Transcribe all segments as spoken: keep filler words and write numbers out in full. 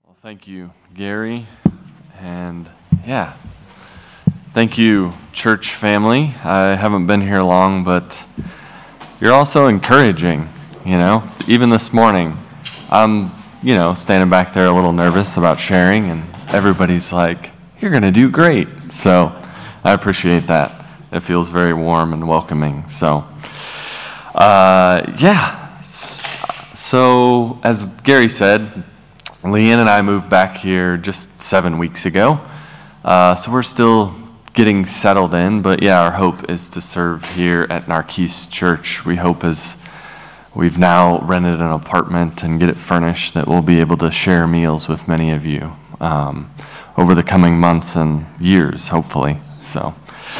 Well, thank you, Gary, and yeah, thank you, church family. I haven't been here long, but you're also encouraging, you know. Even this morning, I'm, you know, standing back there a little nervous about sharing, and everybody's like, you're going to do great. So I appreciate that. It feels very warm and welcoming. So, uh, yeah. So, as Gary said, Leanne and I moved back here just seven weeks ago, uh, so we're still getting settled in, but yeah, our hope is to serve here at Narquise Church. We hope as we've now rented an apartment and get it furnished that we'll be able to share meals with many of you um, over the coming months and years, hopefully. So,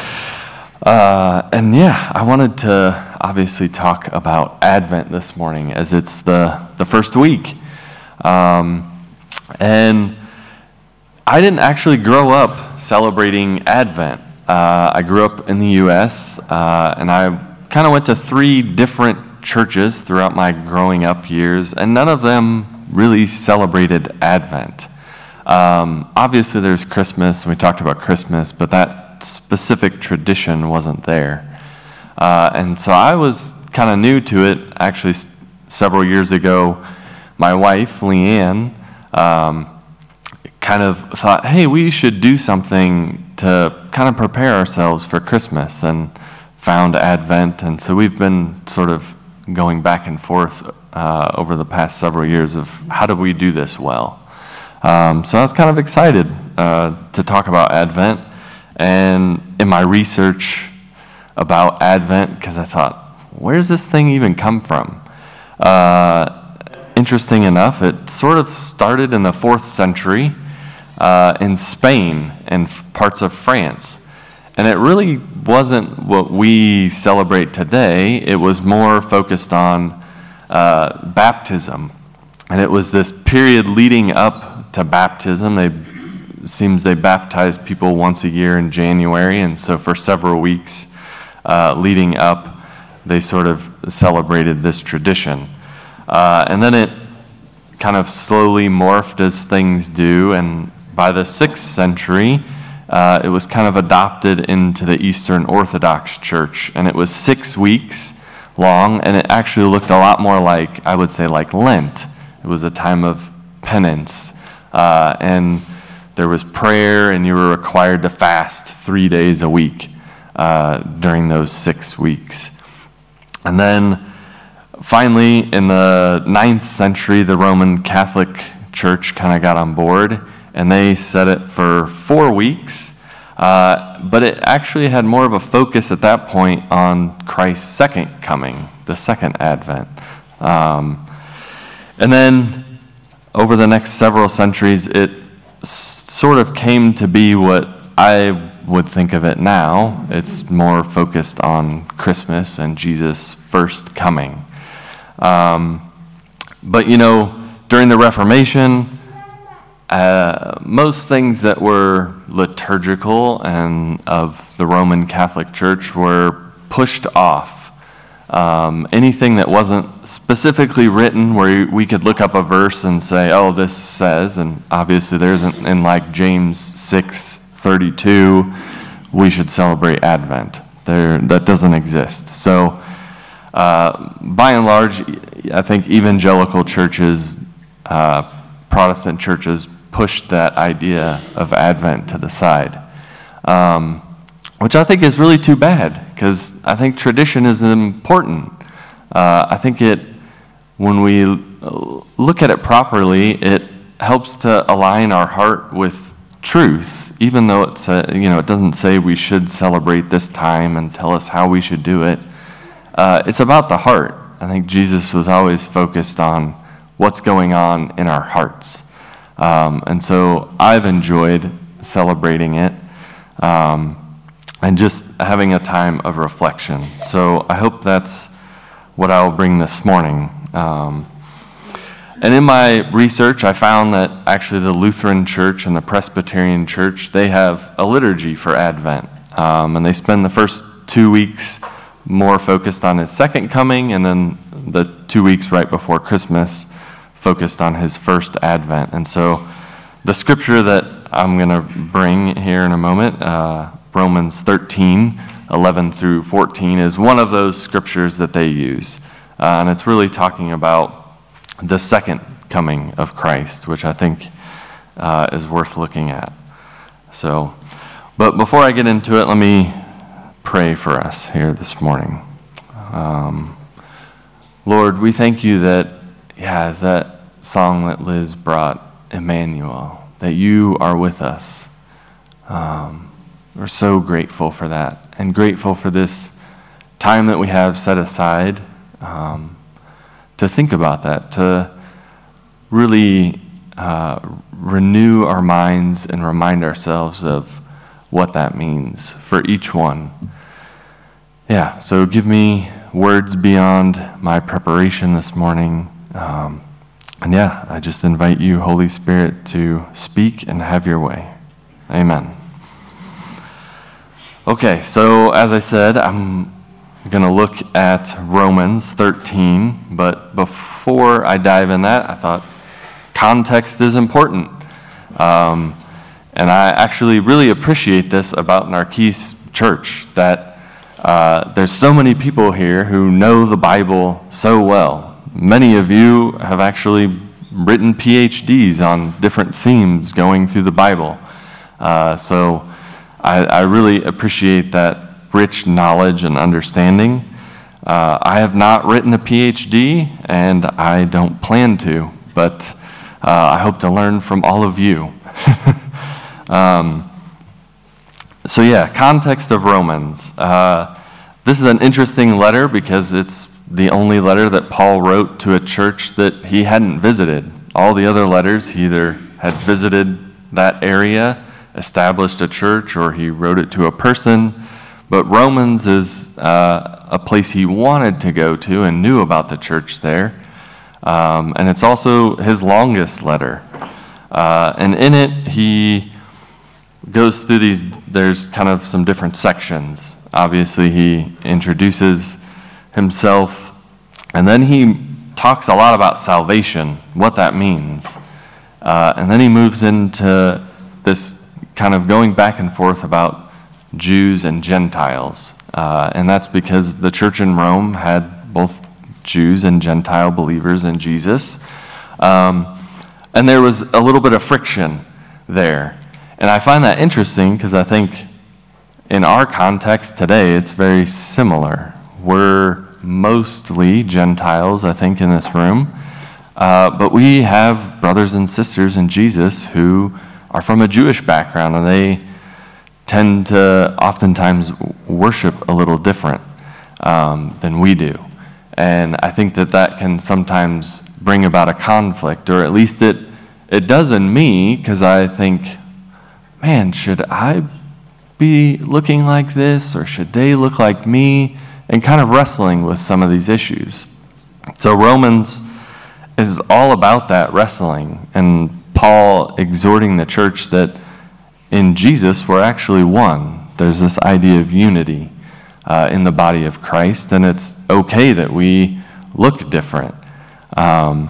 uh, and yeah, I wanted to obviously talk about Advent this morning as it's the, the first week. Um, And I didn't actually grow up celebrating Advent. Uh, I grew up in the U S, uh, and I kind of went to three different churches throughout my growing up years, and none of them really celebrated Advent. Um, obviously, there's Christmas, and we talked about Christmas, but that specific tradition wasn't there. Uh, and so I was kind of new to it. Actually, s- several years ago, my wife, Leanne, Um, kind of thought, hey, we should do something to kind of prepare ourselves for Christmas, and found Advent. And so we've been sort of going back and forth uh, over the past several years of how do we do this well. Um, so I was kind of excited uh, to talk about Advent. And in my research about Advent, because I thought, where's this thing even come from? Uh, Interesting enough, it sort of started in the fourth century uh, in Spain and f- parts of France. And it really wasn't what we celebrate today. It was more focused on uh, baptism. And it was this period leading up to baptism. They, it seems they baptized people once a year in January. And so for several weeks uh, leading up, they sort of celebrated this tradition. Uh, and then it kind of slowly morphed as things do, and by the sixth century, uh, it was kind of adopted into the Eastern Orthodox Church, and it was six weeks long, and it actually looked a lot more like, I would say, like Lent. It was a time of penance, uh, and there was prayer, and you were required to fast three days a week uh, during those six weeks. And then finally, in the ninth century, the Roman Catholic Church kind of got on board, and they set it for four weeks. Uh, but it actually had more of a focus at that point on Christ's second coming, the second Advent. Um, and then over the next several centuries, it s- sort of came to be what I would think of it now. It's more focused on Christmas and Jesus' first coming. Um, but, you know, during the Reformation, uh, most things that were liturgical and of the Roman Catholic Church were pushed off. Um, anything that wasn't specifically written where we could look up a verse and say, oh, this says, and obviously there isn't in like James six thirty-two, we should celebrate Advent. There, that doesn't exist. So, Uh, by and large, I think evangelical churches, uh, Protestant churches, pushed that idea of Advent to the side, um, which I think is really too bad, because I think tradition is important. Uh, I think it, when we look at it properly, it helps to align our heart with truth, even though it's a, you know, it doesn't say we should celebrate this time and tell us how we should do it. Uh, it's about the heart. I think Jesus was always focused on what's going on in our hearts. Um, and so I've enjoyed celebrating it um, and just having a time of reflection. So I hope that's what I'll bring this morning. Um, and in my research, I found that actually the Lutheran Church and the Presbyterian Church, they have a liturgy for Advent. Um, and they spend the first two weeks more focused on his second coming, and then the two weeks right before Christmas focused on his first Advent. And so the scripture that I'm going to bring here in a moment, uh, Romans thirteen, eleven through fourteen, is one of those scriptures that they use. Uh, and it's really talking about the second coming of Christ, which I think uh, is worth looking at. So, but before I get into it, let me pray for us here this morning. Um, Lord, we thank you that, yeah, as that song that Liz brought, Emmanuel, that you are with us. Um, we're so grateful for that, and grateful for this time that we have set aside um, to think about that, to really uh, renew our minds and remind ourselves of what that means for each one. Yeah, so give me words beyond my preparation this morning. Um, and yeah, I just invite you, Holy Spirit, to speak and have your way. Amen. Okay, so as I said, I'm going to look at Romans thirteen, but before I dive in that, I thought context is important. Um, and I actually really appreciate this about Narquise Church, that Uh, there's so many people here who know the Bible so well. Many of you have actually written P H Ds on different themes going through the Bible. Uh, so I, I really appreciate that rich knowledge and understanding. Uh, I have not written a P H D, and I don't plan to, but uh, I hope to learn from all of you. um, So yeah, context of Romans. Uh, this is an interesting letter because it's the only letter that Paul wrote to a church that he hadn't visited. All the other letters, he either had visited that area, established a church, or he wrote it to a person. But Romans is uh, a place he wanted to go to and knew about the church there. Um, and it's also his longest letter. Uh, and in it, he goes through these, there's kind of some different sections. Obviously, he introduces himself, and then he talks a lot about salvation, what that means. Uh, and then he moves into this kind of going back and forth about Jews and Gentiles. Uh, and that's because the church in Rome had both Jews and Gentile believers in Jesus. Um, and there was a little bit of friction there. And I find that interesting because I think in our context today, it's very similar. We're mostly Gentiles, I think, in this room. Uh, but we have brothers and sisters in Jesus who are from a Jewish background, and they tend to oftentimes worship a little different um, than we do. And I think that that can sometimes bring about a conflict, or at least it, it does in me, because I think, man, should I be looking like this, or should they look like me? And kind of wrestling with some of these issues. So Romans is all about that wrestling, and Paul exhorting the church that in Jesus we're actually one. There's this idea of unity uh, in the body of Christ, and it's okay that we look different. Um,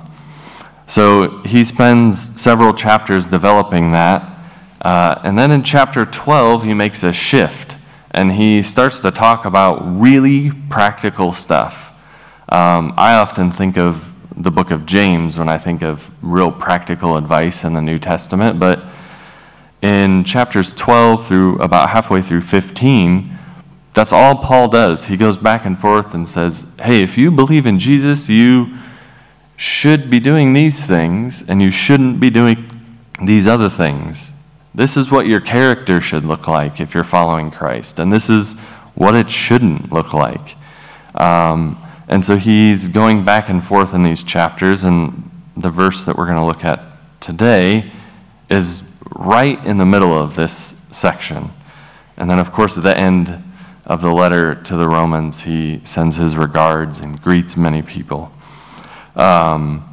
so he spends several chapters developing that. Uh, and then in chapter twelve, he makes a shift, and he starts to talk about really practical stuff. Um, I often think of the book of James when I think of real practical advice in the New Testament, but in chapters twelve through about halfway through fifteen, that's all Paul does. He goes back and forth and says, hey, if you believe in Jesus, you should be doing these things, and you shouldn't be doing these other things. This is what your character should look like if you're following Christ, and this is what it shouldn't look like. Um, and so he's going back and forth in these chapters, and the verse that we're going to look at today is right in the middle of this section. And then, of course, at the end of the letter to the Romans, he sends his regards and greets many people. Um,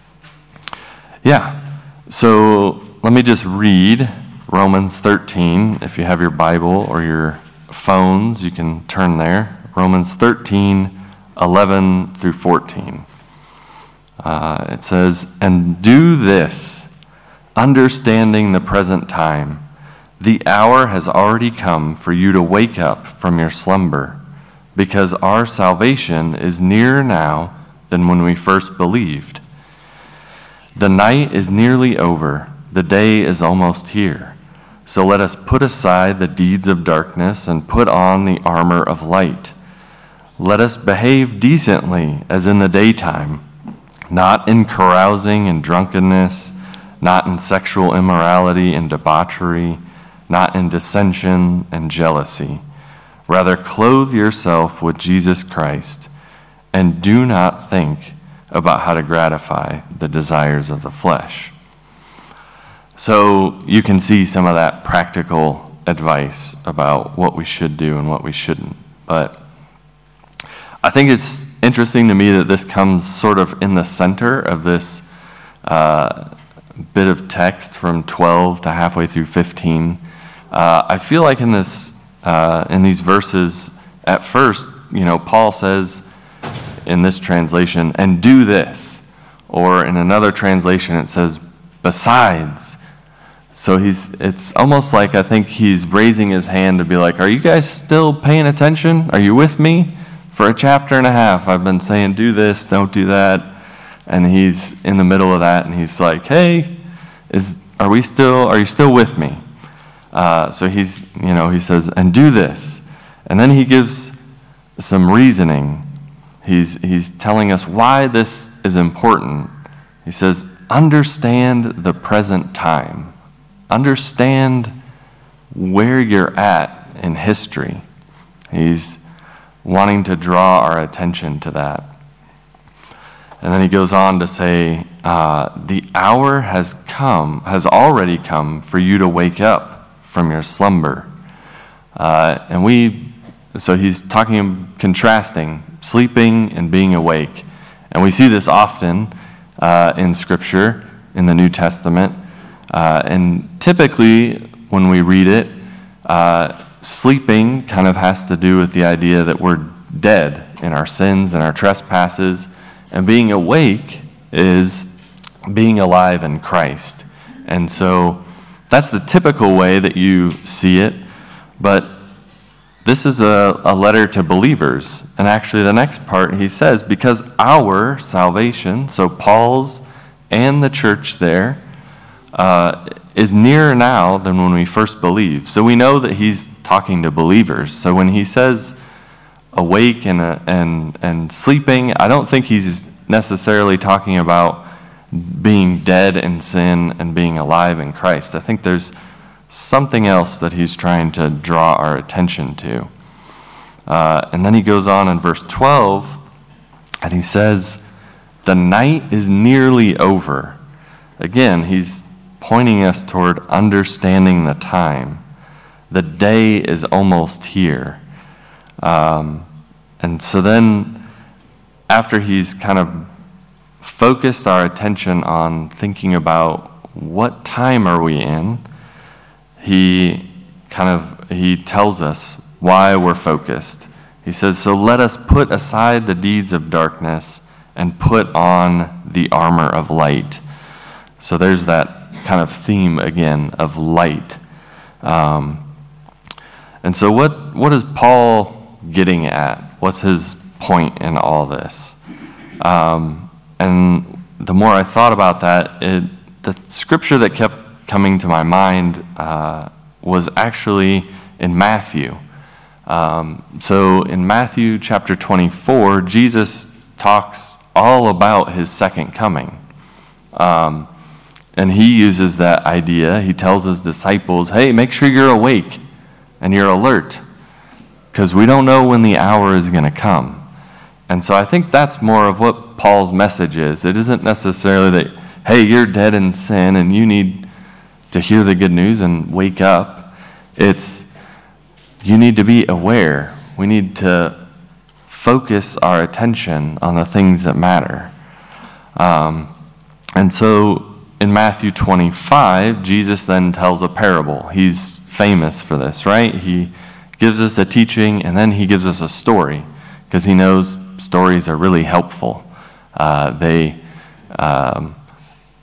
yeah, so let me just read Romans thirteen. If you have your Bible or your phones, you can turn there. Romans thirteen, eleven through fourteen. Uh, it says, "And do this, understanding the present time. The hour has already come for you to wake up from your slumber, because our salvation is nearer now than when we first believed. The night is nearly over, the day is almost here. So let us put aside the deeds of darkness and put on the armor of light. Let us behave decently as in the daytime, not in carousing and drunkenness, not in sexual immorality and debauchery, not in dissension and jealousy. Rather, clothe yourself with Jesus Christ, and do not think about how to gratify the desires of the flesh. So you can see some of that practical advice about what we should do and what we shouldn't. But I think it's interesting to me that this comes sort of in the center of this uh, bit of text from twelve to halfway through fifteen. Uh, I feel like in this, uh, in these verses, at first, you know, Paul says in this translation, "and do this," or in another translation it says, "besides." So he's, it's almost like I think he's raising his hand to be like, "Are you guys still paying attention? Are you with me? For a chapter and a half, I've been saying, do this, don't do that." And he's in the middle of that, and he's like, "Hey, is are we still? Are you still with me?" Uh, so he's, you know, he says, "and do this," and then he gives some reasoning. He's he's telling us why this is important. He says, "Understand the present time. Understand where you're at in history." He's wanting to draw our attention to that. And then he goes on to say, uh, the hour has come, has already come for you to wake up from your slumber. Uh, and we, so he's talking, contrasting sleeping and being awake. And we see this often uh, in Scripture, in the New Testament. Uh, and typically, when we read it, uh, sleeping kind of has to do with the idea that we're dead in our sins and our trespasses, and being awake is being alive in Christ. And so that's the typical way that you see it, but this is a, a letter to believers. And actually the next part he says, because our salvation, so Paul's and the church there, uh, is nearer now than when we first believed. So we know that he's talking to believers. So when he says awake and uh, and and sleeping, I don't think he's necessarily talking about being dead in sin and being alive in Christ. I think there's something else that he's trying to draw our attention to. Uh, and then he goes on in verse twelve, and he says, "The night is nearly over." Again, he's pointing us toward understanding the time. The day is almost here. Um, and so then, after he's kind of focused our attention on thinking about what time are we in, he kind of, he tells us why we're focused. He says, "So let us put aside the deeds of darkness and put on the armor of light." So there's that kind of theme again of light. Um, and so what, what is Paul getting at? What's his point in all this? Um, and the more I thought about that, it, the scripture that kept coming to my mind uh, was actually in Matthew. Um, so in Matthew chapter twenty-four, Jesus talks all about his second coming. Um, And he uses that idea. He tells his disciples, "Hey, make sure you're awake and you're alert, because we don't know when the hour is going to come." And so I think that's more of what Paul's message is. It isn't necessarily that, hey, you're dead in sin and you need to hear the good news and wake up. It's, you need to be aware. We need to focus our attention on the things that matter. Um, and so in Matthew twenty-five, Jesus then tells a parable. He's famous for this, right? He gives us a teaching, and then he gives us a story, because he knows stories are really helpful. Uh, they um,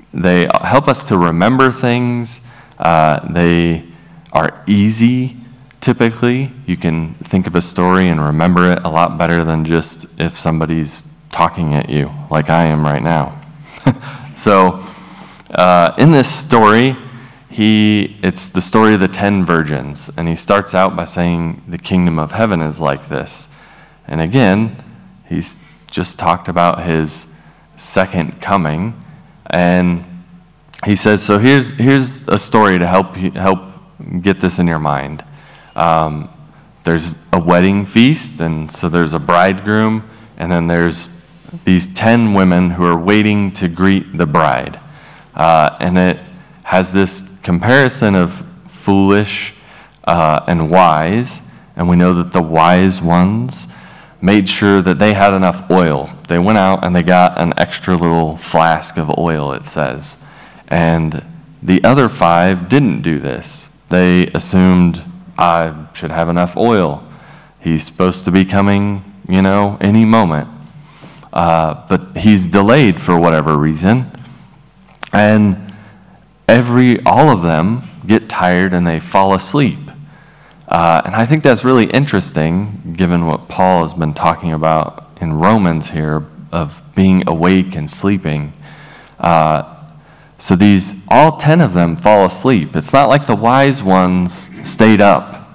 they help us to remember things. Uh, they are easy, typically. You can think of a story and remember it a lot better than just if somebody's talking at you, like I am right now. So, uh, in this story, he it's the story of the ten virgins, and he starts out by saying the kingdom of heaven is like this. And again, he's just talked about his second coming, and he says, so here's here's a story to help you, help get this in your mind. Um, there's a wedding feast, and so there's a bridegroom, and then there's these ten women who are waiting to greet the bride. Uh, and it has this comparison of foolish uh, and wise, and we know that the wise ones made sure that they had enough oil. They went out and they got an extra little flask of oil, it says. And the other five didn't do this. They assumed, I should have enough oil. He's supposed to be coming, you know, any moment. Uh, but he's delayed for whatever reason. And every, all of them get tired and they fall asleep. Uh, and I think that's really interesting, given what Paul has been talking about in Romans here, of being awake and sleeping. Uh, so these, all ten of them fall asleep. It's not like the wise ones stayed up.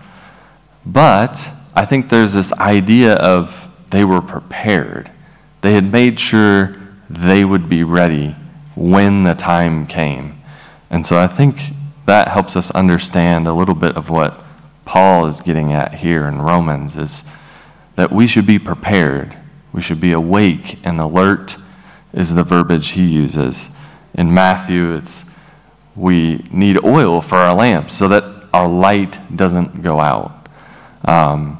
But I think there's this idea of they were prepared. They had made sure they would be ready when the time came. And so I think that helps us understand a little bit of what Paul is getting at here in Romans, is that we should be prepared. We should be awake and alert is the verbiage he uses. In Matthew, it's we need oil for our lamps so that our light doesn't go out. Um,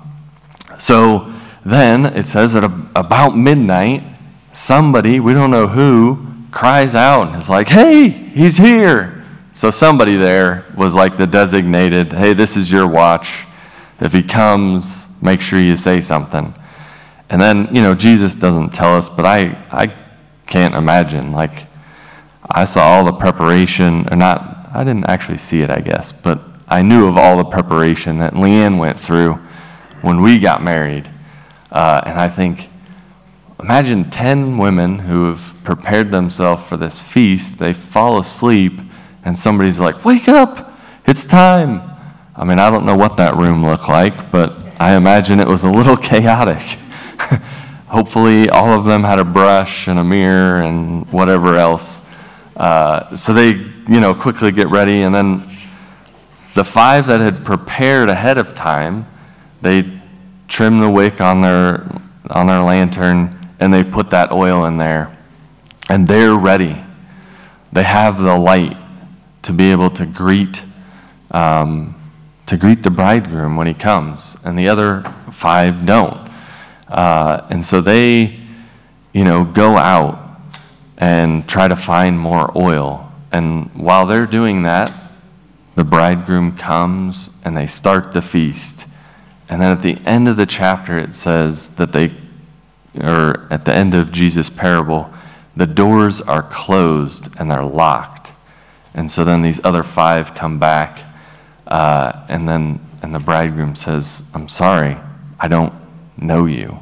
so then it says that about midnight, somebody, we don't know who, cries out and is like, hey, he's here. So somebody there was like the designated, hey, this is your watch. If he comes, make sure you say something. And then, you know, Jesus doesn't tell us, but I, I can't imagine. Like, I saw all the preparation, or not, I didn't actually see it, I guess, but I knew of all the preparation that Leanne went through when we got married. Uh, and I think, imagine ten women who have prepared themselves for this feast. They fall asleep, and somebody's like, wake up, it's time. I mean, I don't know what that room looked like, but I imagine it was a little chaotic. Hopefully all of them had a brush and a mirror and whatever else. Uh, so they, you know, quickly get ready, and then the five that had prepared ahead of time, they trim the wick on their on their lantern, and they put that oil in there, and they're ready. They have the light to be able to greet um, to greet the bridegroom when he comes, and the other five don't. Uh, and so they, you know, go out and try to find more oil. And while they're doing that, the bridegroom comes and they start the feast. And then at the end of the chapter, it says that they, or at the end of Jesus' parable, the doors are closed and they're locked. And so then these other five come back, uh, and then and the bridegroom says, I'm sorry, I don't know you.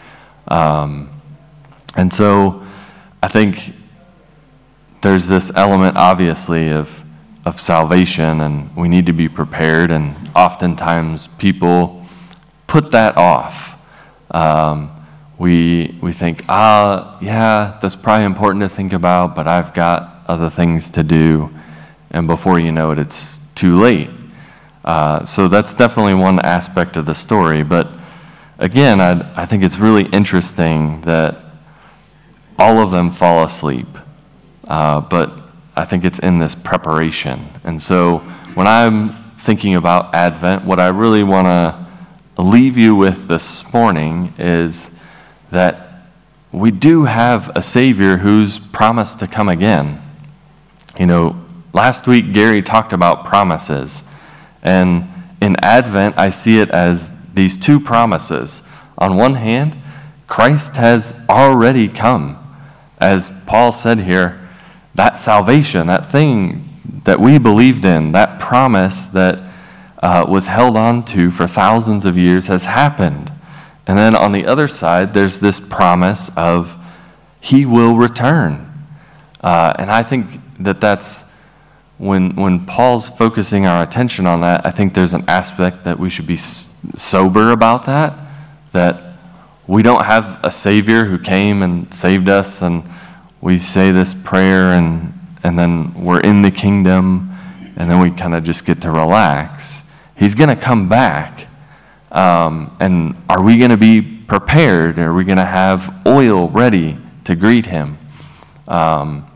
Um, and so I think there's this element, obviously, of of salvation, and we need to be prepared, and oftentimes people put that off. Um, we we think, ah, yeah, that's probably important to think about, but I've got other things to do, and before you know it, it's too late. Uh, so that's definitely one aspect of the story, but again, I I think it's really interesting that all of them fall asleep, uh, but I think it's in this preparation. And so when I'm thinking about Advent, what I really want to leave you with this morning is that we do have a Savior who's promised to come again. You know, last week Gary talked about promises, and in Advent I see it as these two promises. On one hand, Christ has already come. As Paul said here, that salvation, that thing that we believed in, that promise that uh, was held on to for thousands of years has happened. And then on the other side, there's this promise of he will return. Uh, and I think that that's, when, when Paul's focusing our attention on that, I think there's an aspect that we should be s- sober about that, that we don't have a Savior who came and saved us, and we say this prayer, and, and then we're in the kingdom, and then we kind of just get to relax. He's going to come back. Um, and are we going to be prepared? Are we going to have oil ready to greet him? Um,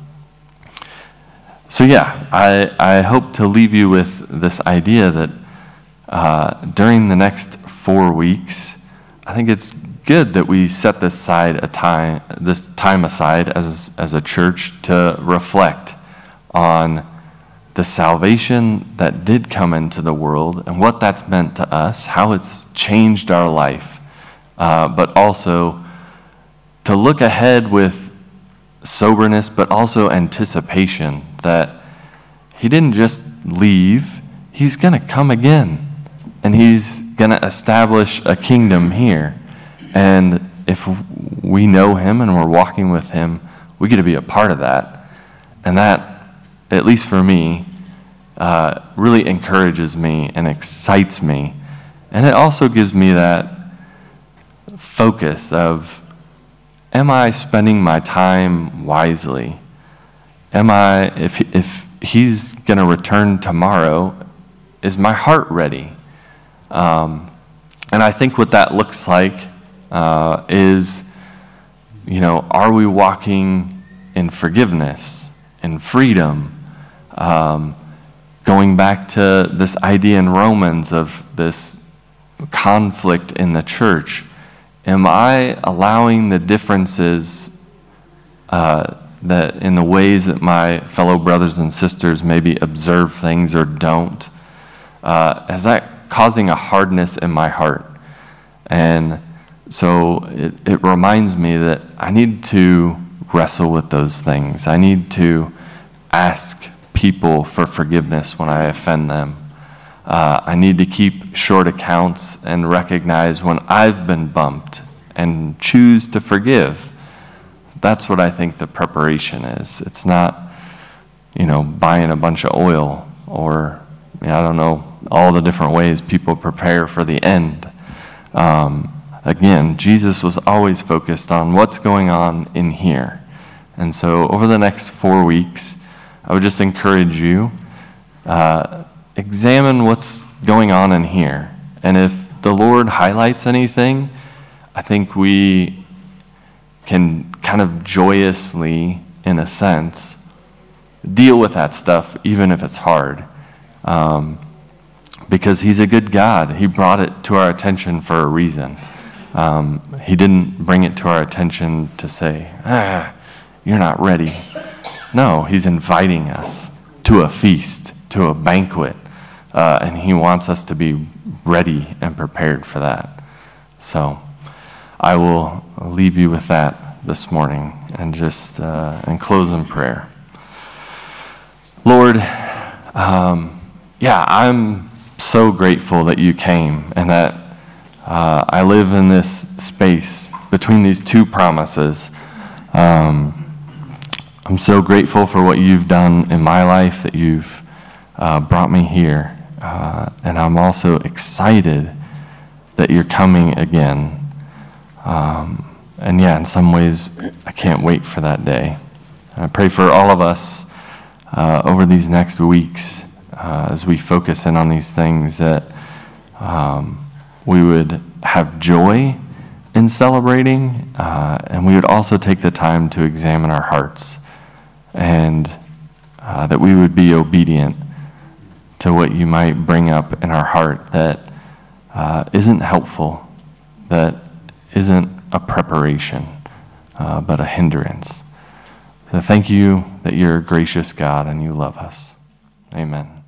so yeah, I, I hope to leave you with this idea that uh, during the next four weeks, I think it's good that we set this side a time, this time aside as as a church to reflect on the salvation that did come into the world and what that's meant to us, how it's changed our life, uh, but also to look ahead with soberness, but also anticipation that he didn't just leave, he's going to come again, and he's going to establish a kingdom here. And if we know him and we're walking with him, we get to be a part of that. And that, at least for me, uh, really encourages me and excites me. And it also gives me that focus of, am I spending my time wisely? Am I, if, if he's going to return tomorrow, is my heart ready? Um, and I think what that looks like uh, is, you know, are we walking in forgiveness, in freedom? Um, going back to this idea in Romans of this conflict in the church, am I allowing the differences uh, that in the ways that my fellow brothers and sisters maybe observe things or don't? Uh, is that causing a hardness in my heart? And so it, it reminds me that I need to wrestle with those things. I need to ask people for forgiveness when I offend them. Uh, I need to keep short accounts and recognize when I've been bumped and choose to forgive. That's what I think the preparation is. It's not, you know, buying a bunch of oil or, I mean, I don't know, all the different ways people prepare for the end. Um, again, Jesus was always focused on what's going on in here. And so over the next four weeks, I would just encourage you, uh, examine what's going on in here. And if the Lord highlights anything, I think we can kind of joyously, in a sense, deal with that stuff, even if it's hard. Um, because he's a good God. He brought it to our attention for a reason. Um, he didn't bring it to our attention to say, ah, you're not ready. No, he's inviting us to a feast, to a banquet, uh, and he wants us to be ready and prepared for that. So I will leave you with that this morning and just uh, and close in prayer. Lord, um, yeah, I'm so grateful that you came and that uh, I live in this space between these two promises. Um, I'm so grateful for what you've done in my life, that you've uh, brought me here. Uh, and I'm also excited that you're coming again. Um, and yeah, in some ways, I can't wait for that day. I pray for all of us uh, over these next weeks uh, as we focus in on these things, that um, we would have joy in celebrating, uh, and we would also take the time to examine our hearts, and uh, that we would be obedient to what you might bring up in our heart that uh, isn't helpful, that isn't a preparation, uh, but a hindrance. So thank you that you're a gracious God and you love us. Amen.